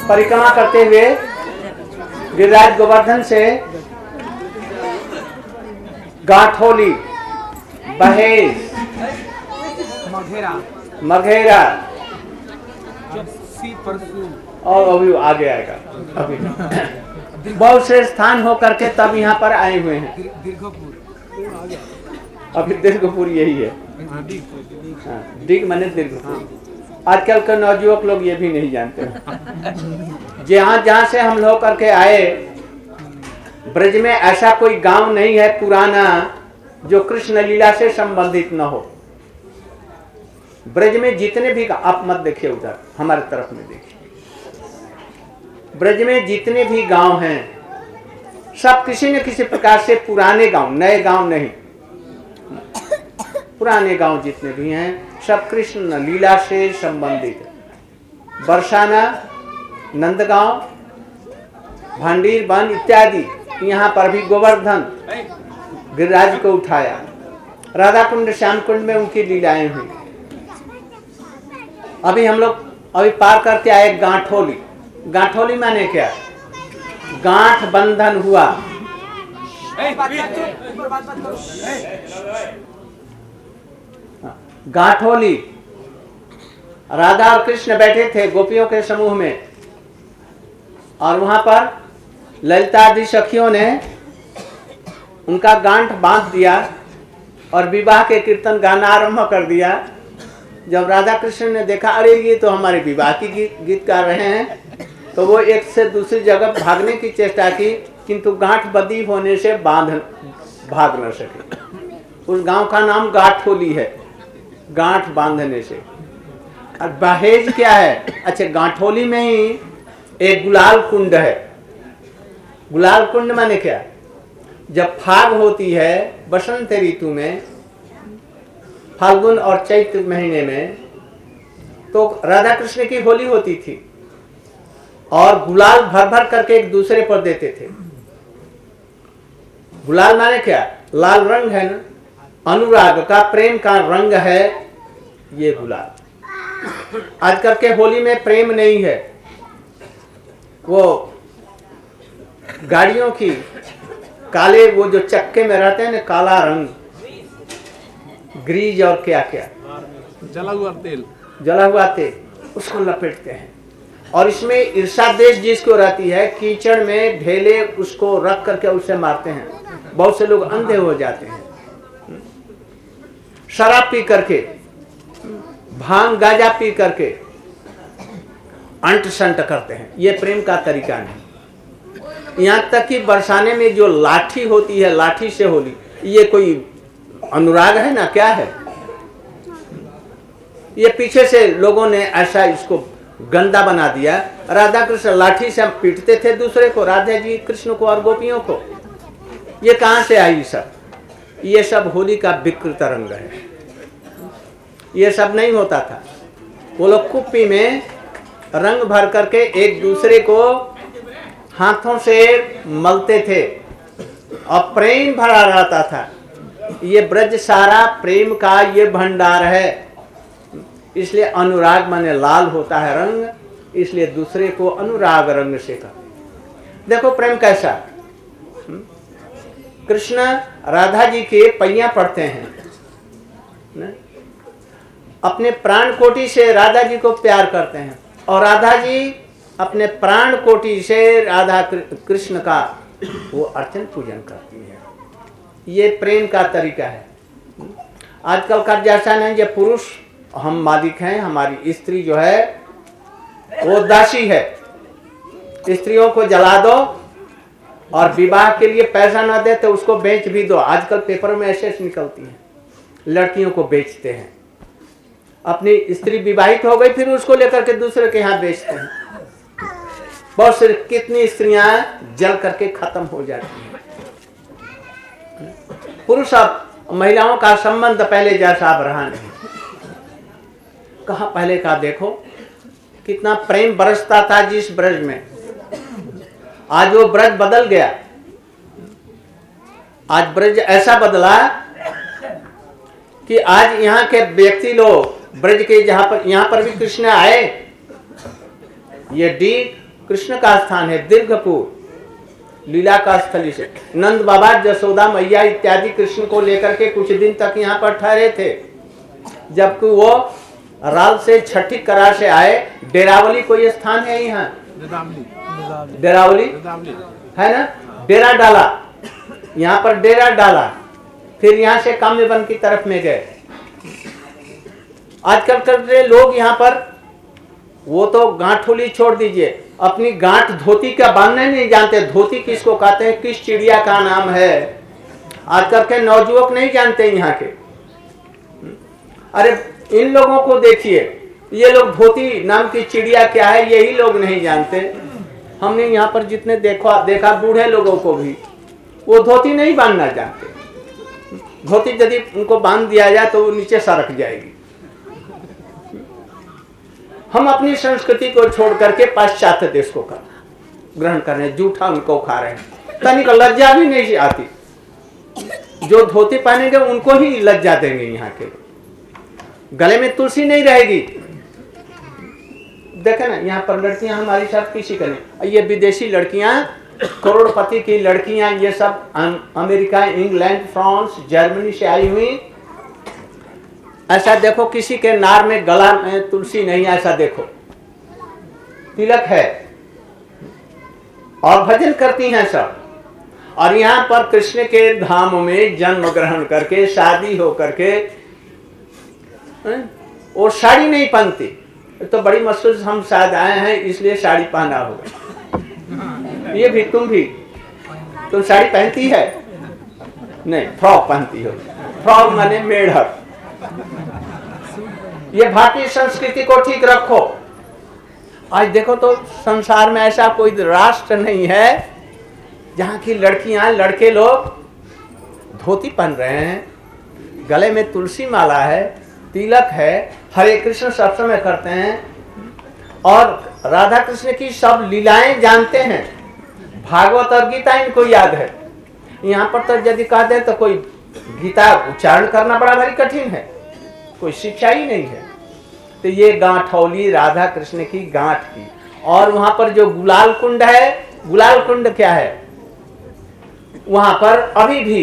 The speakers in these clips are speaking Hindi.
परिक्रमा करते हुए गिरिराज गोवर्धन से गाठोली, बहेज, मघेरा और अभी आगे आएगा। अभी बहुत से स्थान हो करके तब यहाँ पर आए हुए हैं। अभी दीर्घपुर यही है। दीर्घ माने दीर्घपुर। आजकल के नवयुवक लोग ये भी नहीं जानते। जहाँ जहाँ से हम लोग करके आए, ब्रज में ऐसा कोई गांव नहीं है पुराना जो कृष्ण लीला से संबंधित न हो। ब्रज में जितने भी, आप मत देखिए उधर, हमारे तरफ में देखिए, ब्रज में जितने भी गांव हैं सब किसी न किसी प्रकार से पुराने गांव, नए गांव नहीं, पुराने गांव जितने भी हैं सब कृष्ण लीला से संबंधित। बरसाना, नंदगांव, भांडीर वन इत्यादि, यहाँ पर भी गोवर्धन गिरिराज को उठाया। राधा कुंड, श्याम कुंड में उनकी लीलाएं हुई। अभी हम लोग अभी पार करके आए गांठोली। गांठोली माने क्या? गांठ बंधन हुआ। गांठोली, राधा और कृष्ण बैठे थे गोपियों के समूह में, और वहां पर ललिता आदि सखियों ने उनका गांठ बांध दिया और विवाह के कीर्तन गाना आरंभ कर दिया। जब राधा कृष्ण ने देखा, अरे ये तो हमारे विवाह की गीत गा रहे हैं, तो वो एक से दूसरी जगह भागने की चेष्टा की, किंतु गांठ बंधी होने से भाग न सके। उस गांव का नाम गाठोली है, गांठ बांधने से। और बहेज क्या है? अच्छा, गांठोली में ही एक गुलाल कुंड है। गुलाल कुंड माने क्या? जब फाग होती है बसंत ऋतु में, फाल्गुन और चैत्र महीने में, तो राधा कृष्ण की होली होती थी और गुलाल भर भर करके एक दूसरे पर देते थे। गुलाल माने क्या? लाल रंग है ना, अनुराग का, प्रेम का रंग है ये गुलाल। आजकल के होली में प्रेम नहीं है, वो गाड़ियों की काले वो जो चक्के में रहते हैं ना, काला रंग, ग्रीज और क्या क्या, जला हुआ तेल उसको लपेटते हैं। और इसमें ईर्षा देश जिसको रहती है, कीचड़ में ढेले उसको रख करके उसे मारते हैं। बहुत से लोग अंधे हो जाते हैं। शराब पी करके, भांग गांजा पी करके अंट संट करते हैं। ये प्रेम का तरीका नहीं। यहाँ तक कि बरसाने में जो लाठी होती है, लाठी से होली, ये कोई अनुराग है ना, क्या है? ये पीछे से लोगों ने ऐसा इसको गंदा बना दिया। राधा कृष्ण लाठी से पीटते थे दूसरे को, राधा जी कृष्ण को और गोपियों को। ये कहां से आई सब? ये सब होली का विकृत रंग है। ये सब नहीं होता था। वो लोग कुप्पी में रंग भर करके एक दूसरे को हाथों से मलते थे और प्रेम भरा रहता था। ये ब्रज सारा प्रेम का ये भंडार है। इसलिए अनुराग माने लाल होता है रंग, इसलिए दूसरे को अनुराग रंग से कहा। देखो प्रेम कैसा। कृष्ण राधा जी के पैया पड़ते हैं, अपने प्राण कोटि से राधा जी को प्यार करते हैं, और राधा जी अपने प्राण कोटि से राधा कृष्ण का वो अर्चन पूजन करती है। ये प्रेम का तरीका है। आजकल का जैसा नहीं, ये पुरुष हम मालिक हैं, हमारी स्त्री जो है वो दासी है। स्त्रियों को जला दो और विवाह के लिए पैसा ना दे तो उसको बेच भी दो। आजकल पेपर में ऐसे निकलती हैं, लड़कियों को बेचते हैं। अपनी स्त्री विवाहित हो गई, फिर उसको लेकर के दूसरे के यहाँ बेचते हैं। बहुत से कितनी स्त्रियां जल करके खत्म हो जाती हैं। पुरुष और महिलाओं का संबंध पहले जैसा अब रहा नहीं। कहा पहले का देखो कितना प्रेम बरसता था जिस ब्रज में, आज वो ब्रज बदल गया। आज ब्रज ऐसा बदला कि आज यहाँ के व्यक्ति लोग ब्रज के, जहां पर यहाँ पर भी कृष्ण आए, ये डीग कृष्ण का स्थान है दीर्घपुर, लीला का स्थली से। नंद बाबा, जसोदा मैया इत्यादि कृष्ण को लेकर के कुछ दिन तक यहाँ पर ठहरे थे, जबकि वो राल से छठी करार से आए। डेरावली कोई स्थान है यहाँ, डेरावली है ना, डेरा डाला, यहाँ पर डेरा डाला, फिर यहाँ से काम्यवन की तरफ में गए। आजकल के लोग यहाँ पर, वो तो गांठोली छोड़ दीजिए, अपनी गांठ धोती का बांधने नहीं जानते। धोती किसको कहते हैं, किस चिड़िया का नाम है, आजकल के नौजुवक नहीं जानते यहाँ के। अरे इन लोगों को देखिए, ये लोग धोती नाम की चिड़िया क्या है यही लोग नहीं जानते। हमने यहाँ पर जितने देखा बूढ़े लोगों को भी, वो धोती नहीं बांधना जानते। धोती यदि उनको बांध दिया जाए तो वो नीचे सरक जाएगी। हम अपनी संस्कृति को छोड़ करके पाश्चात्य देश को ग्रहण कर रहे हैं, जूठा उनको खा रहे हैं, तनिक लज्जा भी नहीं आती। जो धोती पहनेंगे उनको ही लज्जा देंगे। यहाँ के गले में तुलसी नहीं रहेगी। देखे ना, यहाँ पर लड़कियां हमारी साथ किसी का नहीं, ये विदेशी लड़कियां, करोड़पति की लड़कियां, ये सब अमेरिका, इंग्लैंड, फ्रांस, जर्मनी से आई हुई। ऐसा देखो किसी के नार में गला में तुलसी नहीं, ऐसा देखो, तिलक है और भजन करती हैं सब। और यहाँ पर कृष्ण के धाम में जन्म ग्रहण करके, शादी हो करके, वो साड़ी नहीं पहनती। तो बड़ी महसूस हम शायद आए हैं इसलिए साड़ी पहना होगा। ये भी तुम साड़ी पहनती है? नहीं, फ्रॉक पहनती हो। फ्रॉक माने मेढक। ये भारतीय संस्कृति को ठीक रखो। आज देखो तो संसार में ऐसा कोई राष्ट्र नहीं है जहाँ की लड़कियां, लड़के लोग धोती पहन रहे हैं, गले में तुलसी माला है, तिलक है, हरे कृष्ण सब समय करते हैं और राधा कृष्ण की सब लीलाएं जानते हैं। भागवत और गीता इनको याद है। यहाँ पर तो यदि कह दे तो कोई गीता उच्चारण करना बड़ा भारी कठिन है, कोई शिक्षा ही नहीं है। तो ये गांठौली राधा कृष्ण की गांठ की। और वहां पर जो गुलाल कुंड है, गुलाल कुंड क्या है, वहां पर अभी भी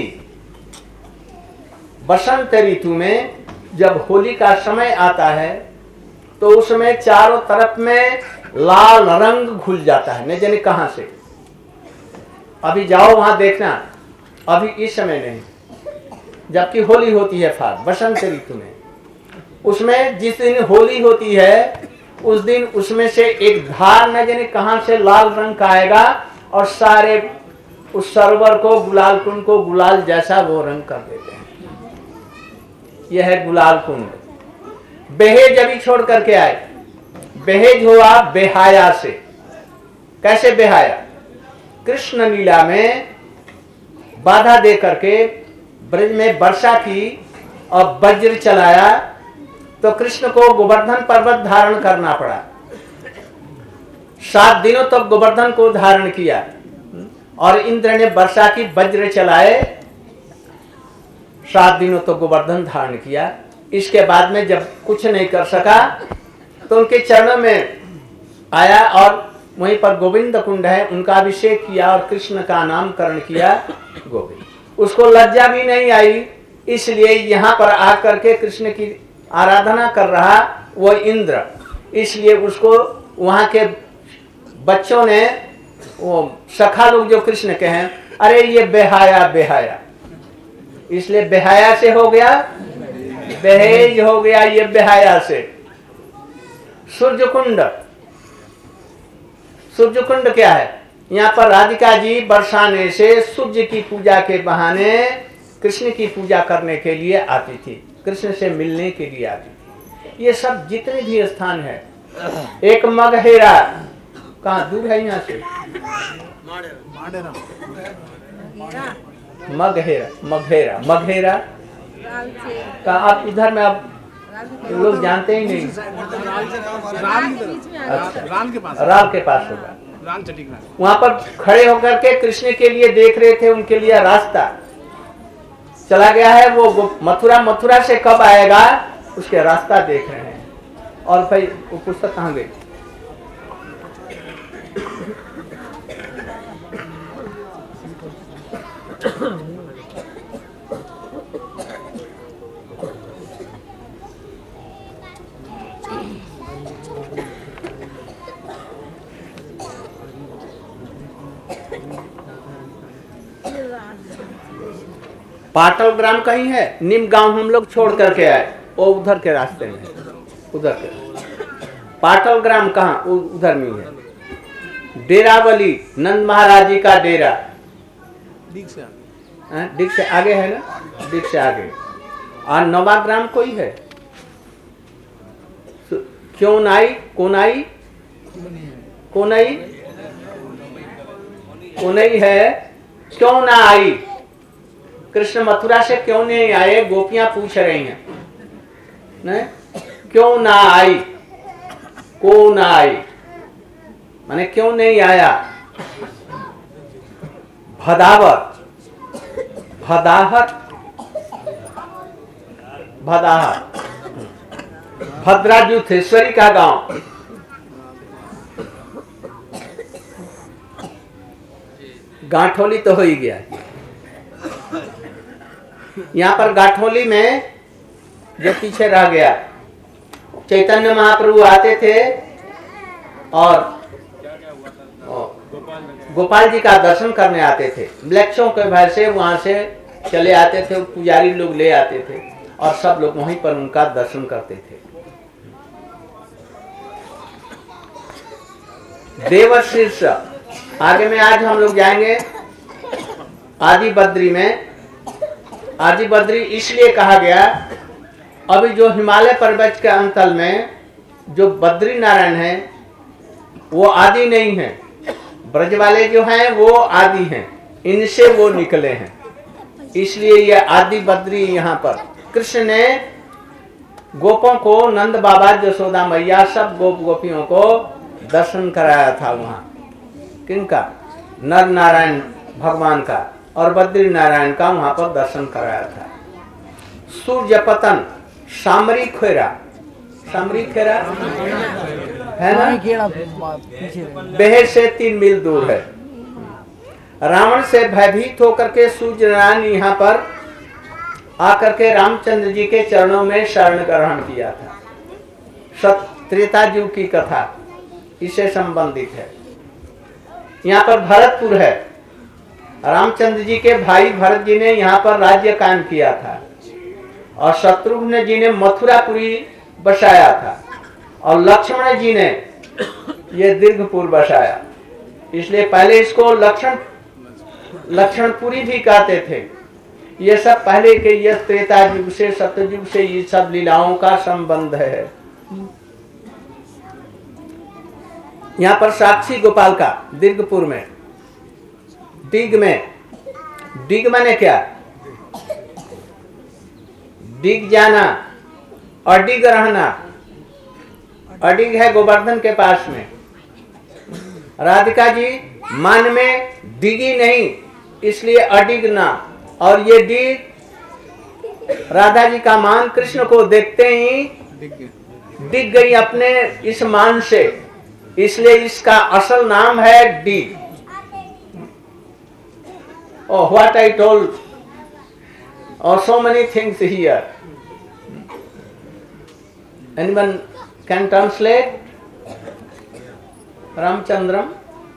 बसंत ऋतु में जब होली का समय आता है तो उसमें चारों तरफ में लाल रंग घुल जाता है, न जाने कहां से। अभी जाओ वहां देखना, अभी इस समय नहीं, जबकि होली होती है फार बसंत ऋतु में। उसमें जिस दिन होली होती है उस दिन उसमें से एक धार न जाने कहां से लाल रंग का आएगा और सारे उस सरोवर को, गुलाल कुंड को गुलाल जैसा वो रंग कर देते हैं। यह है गुलाल कुंड। बेहेज अभी छोड़ करके आए। बेहेज हुआ बेहाया से। कैसे बेहाया? कृष्ण लीला में बाधा दे करके ब्रज में वर्षा की और वज्र चलाया तो कृष्ण को गोवर्धन पर्वत धारण करना पड़ा। 7 दिनों तक गोवर्धन को धारण किया और इंद्र ने वर्षा की वज्र चलाए। 7 दिनों तक गोवर्धन धारण किया। इसके बाद में जब कुछ नहीं कर सका तो उनके चरणों में आया और वहीं पर गोविंद कुंड है, उनका अभिषेक किया और कृष्ण का नामकरण किया गोविंद। उसको लज्जा भी नहीं आई, इसलिए यहाँ पर आकर के कृष्ण की आराधना कर रहा वो इंद्र, इसलिए उसको वहां के बच्चों ने, वो सखा लोग जो कृष्ण के हैं, अरे ये बेहाया बेहाया, इसलिए बेहाया से हो गया बेहेज हो गया, ये बेहाया से। सूर्य कुंड, सूर्य कुंड क्या है? यहाँ पर राधिका जी बरसाने से सूर्य की पूजा के बहाने कृष्ण की पूजा करने के लिए आती थी, कृष्ण से मिलने के लिए आती थी। ये सब जितने भी स्थान है, एक मगहेरा, कहाँ दूर है यहाँ से? मगहेरा, मगहेरा, मगहेरा का आप इधर में आप लोग जानते ही नहीं। अच्छा, राल के पास होगा। वहां पर खड़े होकर के कृष्ण के लिए देख रहे थे, उनके लिए रास्ता चला गया है। वो मथुरा, मथुरा से कब आएगा उसके रास्ता देख रहे हैं। और भाई वो पुस्तक कहाँ गई? पाटल ग्राम कहीं है, निम गांव हम लोग छोड़ करके आए, वो उधर के रास्ते में है, उधर के। पाटल ग्राम कहाँ, उधर में है। डेरावली नंद महाराज जी का डेरा, डिग से आगे है ना, डिग से आगे। और नवाग्राम कोई है, क्यों नाई, कोनाई, कोनई, कोनई है, क्यों ना आई। कृष्ण मथुरा से क्यों नहीं आए, गोपियां पूछ रही हैं, नहीं? क्यों ना आई, को ना आई माने क्यों नहीं आया। भदावर, भदाहर, भदाहर, भद्राजुथेश्वरी का गांव। गांठोली तो हो ही गया। यहाँ पर गांठोली में जो पीछे रह गया, चैतन्य महाप्रभु आते थे और गोपाल जी का दर्शन करने आते थे। वृक्षों के भय से वहां से चले आते थे, पुजारी लोग ले आते थे और सब लोग वहीं पर उनका दर्शन करते थे। देवशीर्ष आगे में आज हम लोग जाएंगे आदि बद्री में। आदि बद्री इसलिए कहा गया, अभी जो हिमालय पर्वत के अंतल में जो बद्री नारायण है वो आदि नहीं है, ब्रज वाले जो हैं वो आदि हैं, इनसे वो निकले हैं, इसलिए ये आदि बद्री। यहाँ पर कृष्ण ने गोपों को, नंद बाबा, यशोदा मैया, सब गोप गोपियों को दर्शन कराया था वहाँ। किनका? नर नारायण भगवान का और बद्री नारायण का वहाँ पर दर्शन कराया था। सूर्य पतन सामरी खेरा, सामरी खेरा है ना, बेहर से 3 मील दूर है। रावण से भयभीत होकर के सूर्य नारायण यहाँ पर आकर के रामचंद्र जी के चरणों में शरण ग्रहण किया था। त्रेता युग की कथा इससे संबंधित है। यहाँ पर भरतपुर है, रामचंद्र जी के भाई भरत जी ने यहाँ पर राज्य कायम किया था और शत्रुघ्न जी ने मथुरापुरी बसाया था और लक्ष्मण जी ने ये दीर्घपुर बसाया। इसलिए पहले इसको लक्ष्मणपुरी भी कहते थे। ये सब पहले के, ये त्रेता युग से, सतयुग से ये सब लीलाओं का संबंध है। यहाँ पर साक्षी गोपाल का दीर्घपुर में, डिग में, डिग माने क्या? डिग जाना, अडिग रहना। अडिग है गोवर्धन के पास में। राधिका जी मान में डिगी नहीं, इसलिए अडिग ना। और ये डिग, राधा जी का मान कृष्ण को देखते ही डिग गई अपने इस मान से, इसलिए इसका असल नाम है डिग। Oh, what I told, or so many things here. Anyone can translate? Ramachandram?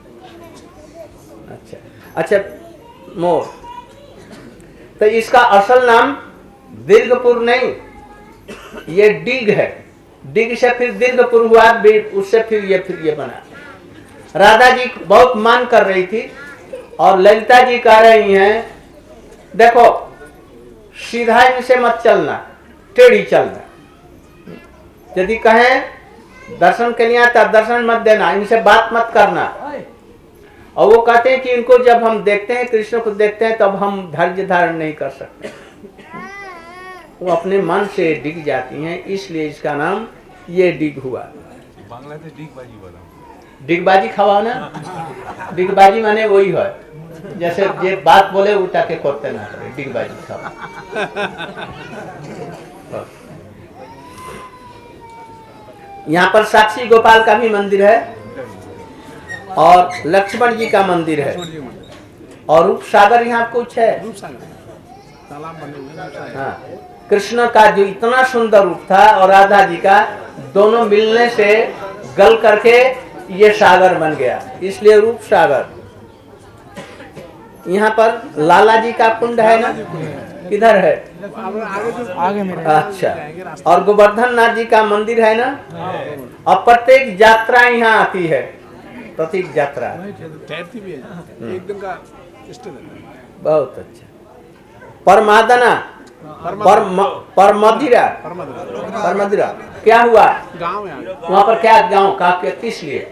अच्छा, मोर। तो इसका असल नाम दीर्घपुर नहीं, ये डिग है। डिग से फिर दीर्घपुर हुआ, उससे फिर ये बना। राधा जी बहुत मान कर रही थी और ललिता जी कह रही हैं, देखो सीधा इनसे मत चलना, टेढ़ी चलना। यदि कहें दर्शन के लिए तब दर्शन मत देना, इनसे बात मत करना। और वो कहते हैं कि इनको जब हम देखते हैं, कृष्ण को देखते हैं, तब हम धैर्य धारण नहीं कर सकते। वो अपने मन से डिग जाती हैं, इसलिए इसका नाम ये डिग हुआ। बांग्लादेश डिगबाजी बोला, डिगबाजी खवाओ ना। डिगबाजी माने वही है, जैसे ये बात बोले उठा के करते ना करे, डिगबाजी खाओ। यहाँ पर साक्षी गोपाल का भी मंदिर है और लक्ष्मण जी का मंदिर है और रूप सागर यहाँ कुछ है। हाँ, कृष्ण का जो इतना सुंदर रूप था और राधा जी का, दोनों मिलने से गल करके ये सागर बन गया, इसलिए रूप सागर। यहाँ पर लाला जी का कुंड है ना, किधर है? आगे में अच्छा, और गोवर्धन नाथ जी का मंदिर है ना। और प्रत्येक यात्रा यहाँ आती है, प्रत्येक यात्रा ठहरती भी है, एक दिन का स्टे रहता है। बहुत अच्छा। परमादना, परमदिरा, परमदिरा क्या हुआ? गाँव है वहाँ पर क्या गाँव का किस लिए?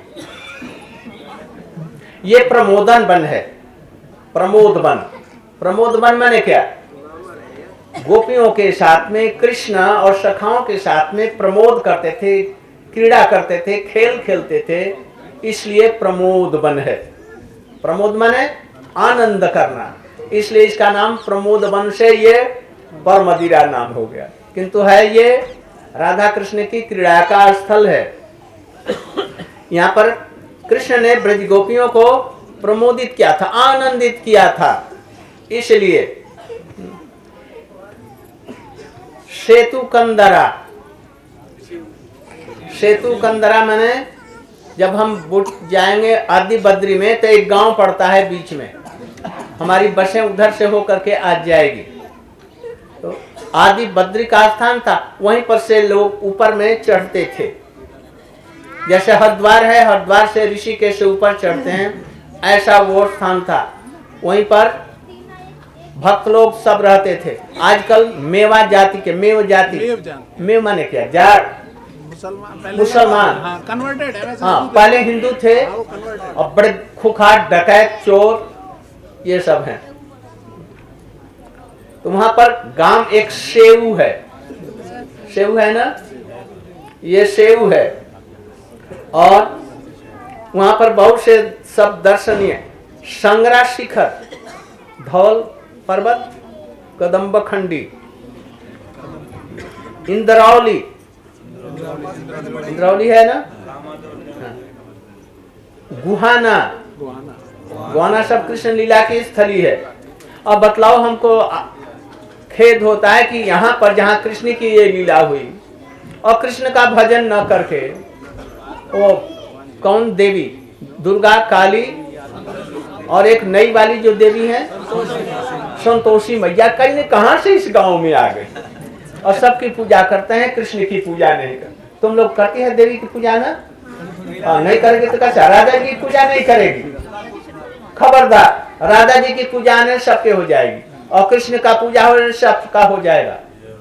ये प्रमोदन वन है, प्रमोद वन। प्रमोद वन माने क्या? गोपियों के साथ में कृष्ण और सखाओं के साथ में प्रमोद करते थे, क्रीड़ा करते थे, खेल खेलते थे, इसलिए प्रमोद वन है। प्रमोद माने आनंद करना, इसलिए इसका नाम प्रमोद वन से ये परमदिरा नाम हो गया। किंतु है ये राधा कृष्ण की क्रीड़ा का स्थल है। यहाँ पर कृष्ण ने ब्रज गोपियों को प्रमोदित किया था, आनंदित किया था। इसलिए सेतु कंदरा, सेतु कंदरा माने जब हम जाएंगे आदि बद्री में तो एक गांव पड़ता है बीच में, हमारी बसें उधर से होकर के आ जाएगी। तो आदि बद्री का स्थान था, वहीं पर से लोग ऊपर में चढ़ते थे। जैसे हरिद्वार है, हरिद्वार से ऋषिकेश से ऊपर चढ़ते हैं, ऐसा वो स्थान था। वहीं पर भक्त लोग सब रहते थे। आजकल मेवा जाति के, मेव जाति, मेव माने क्या? जाट, मुसलमान कन्वर्टेड है। हाँ, पहले हिंदू थे और बड़े खुखार डकैत चोर ये सब हैं। तो वहां पर गांव एक सेऊ है, सेऊ है ना, ये सेऊ है। और वहां पर बहुत से सब दर्शनीय, संगरा शिखर, धौल पर्वत, कदम्ब खंडी, इंद्रौली, इंद्रौली है ना, गुहाना, गुहाना सब कृष्ण लीला की स्थली है। अब बतलाओ, हमको खेद होता है कि यहाँ पर जहाँ कृष्ण की ये लीला हुई और कृष्ण का भजन न करके वो कौन देवी, दुर्गा, काली और एक नई वाली जो देवी है संतोषी मैया, कहीं कहाँ से इस गांव में आ गई और सबकी पूजा करते हैं, कृष्ण की पूजा नहीं कर। तुम लोग करती है देवी की पूजा ना? नहीं करेगी तो कैसा? राधा जी की पूजा नहीं करेगी, खबरदार। राधा जी की पूजा ने सबके हो जाएगी और कृष्ण का पूजा हो सबका हो जाएगा।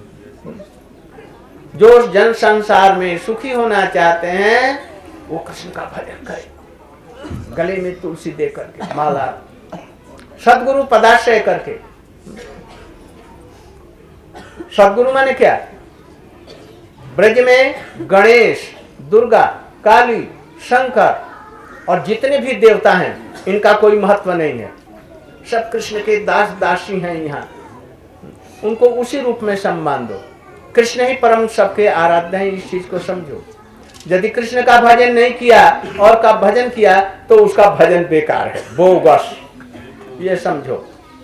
जो जन संसार में सुखी होना चाहते हैं वो कृष्ण का भजन करे, गले में तुलसी दे करके, माला, सदगुरु पदाश्रय करके। सदगुरु माने क्या? ब्रज में गणेश, दुर्गा, काली, शंकर और जितने भी देवता हैं इनका कोई महत्व नहीं है, सब कृष्ण के दास दासी हैं। यहाँ उनको उसी रूप में सम्मान दो। कृष्ण ही परम सबके आराध्य हैं, इस चीज को समझो। यदि कृष्ण का भजन नहीं किया और का भजन किया तो उसका भजन बेकार है, बोगस, ये समझो।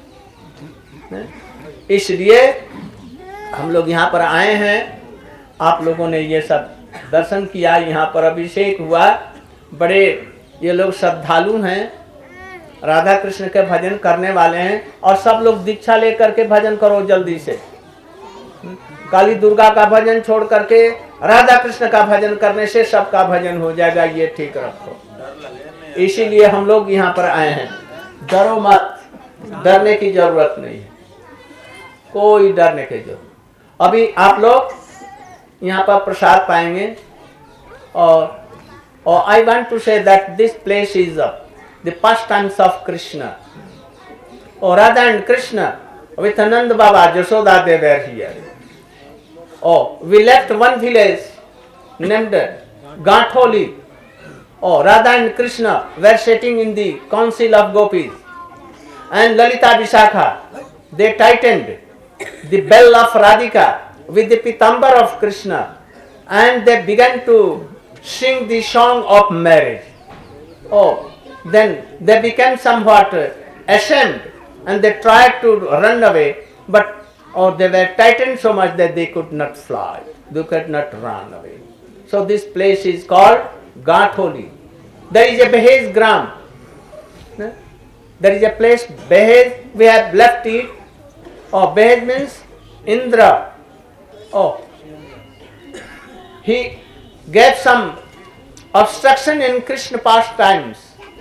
इसलिए हम लोग यहाँ पर आए हैं, आप लोगों ने ये सब दर्शन किया, यहाँ पर अभिषेक हुआ, बड़े ये लोग श्रद्धालु हैं, राधा कृष्ण के भजन करने वाले हैं। और सब लोग दीक्षा लेकर के भजन करो जल्दी से। काली दुर्गा का भजन छोड़ करके राधा कृष्ण का भजन करने से सबका भजन हो जाएगा, ये ठीक रखो। इसीलिए हम लोग यहाँ पर आए हैं। डरो मत, डरने की जरूरत नहीं है, कोई डरने की जरूरत। अभी आप लोग यहाँ पर प्रसाद पाएंगे और I want to say that this place is the pastimes of Krishna. Oh, Radha and Krishna with Nanda Baba, Jashoda, they were here. Oh, we left one village named Gatholi. Oh, Radha and Krishna were sitting in the council of gopis. And Lalita Vishakha, they tightened the bell of Radhika with the pitambar of Krishna. And they began to sing the song of marriage. Oh, then they became somewhat ashamed and they tried to run away, but they were tightened so much that they could not fly, they could not run away. So this place is called Gatholi. There is a Behez Gram. there is a place, Behed, we have left it. Oh, Behed means Indra. Oh, he gave some obstruction in Krishna pastimes.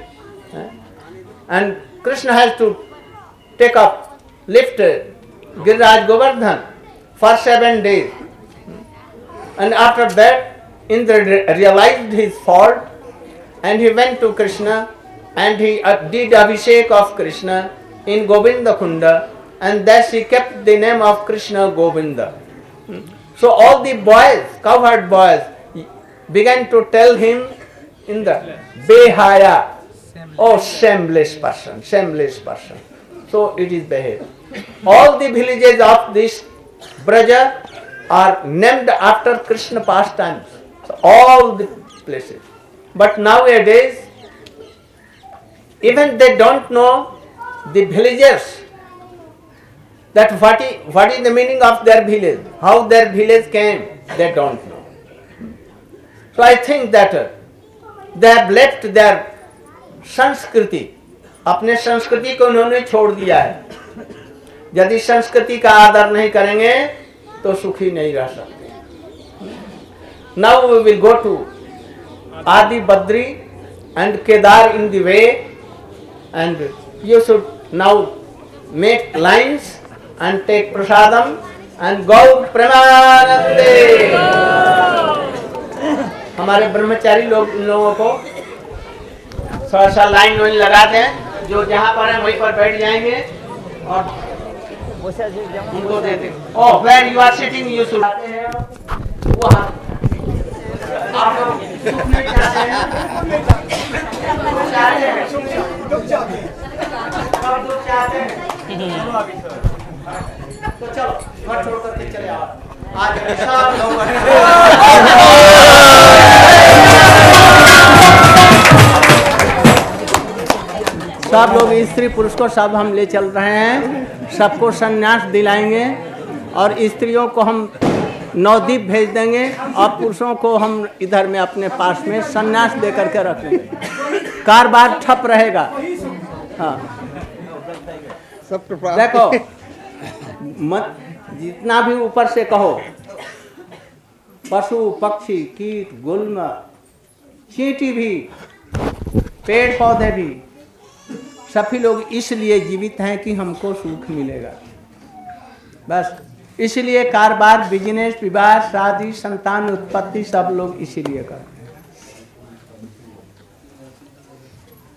And Krishna has to take up, lift Giriraj Govardhan for 7 days. And after that, Indra realized his fault and he went to Krishna and he did Abhishek of Krishna in Govinda Kunda, and thus he kept the name of Krishna Govinda. So all the boys, cowherd boys, began to tell him in the Behaya, oh shameless person, shameless person. So it is Behed. All the villages of this Braja are named after Krishna pastimes. So all the places. But nowadays, even they don't know the villagers, that what is the meaning of their village, how their village came, they don't know. So I think that they have left their संस्कृति, अपने संस्कृति को उन्होंने छोड़ दिया है. यदि संस्कृति का आदर नहीं करेंगे तो सुखी नहीं रह सकते. Now we will go to Adi Badri and Kedar in the way, and you should now make lines and take prasadam and Gaur Premanande. हमारे ब्रह्मचारी लोगों को थोड़ा सा लाइन वाइन लगा दें, जो जहाँ पर है वहीं पर बैठ जाएंगे और उनको देते हैं. Oh, where you are sitting, you should. वहाँ आप लोग सुख नहीं चाहते हैं, दुख चाहते हैं, सब दुख चाहते हैं. तो चलो घर छोड़ करके चले आओ. आज सब लोग स्त्री पुरुष को सब हम ले चल रहे हैं. सबको संन्यास दिलाएंगे और स्त्रियों को हम नवद्वीप भेज देंगे और पुरुषों को हम इधर में अपने पास में संन्यास दे करके रख लेंगे. कारोबार ठप रहेगा. हाँ देखो, मत जितना भी ऊपर से कहो, पशु पक्षी कीट गुल्म चींटी भी पेड़ पौधे भी सभी लोग इसलिए जीवित हैं कि हमको सुख मिलेगा. बस इसलिए कारोबार, बिजनेस, विवाह, शादी, संतान उत्पत्ति सब लोग इसीलिए करते हैं.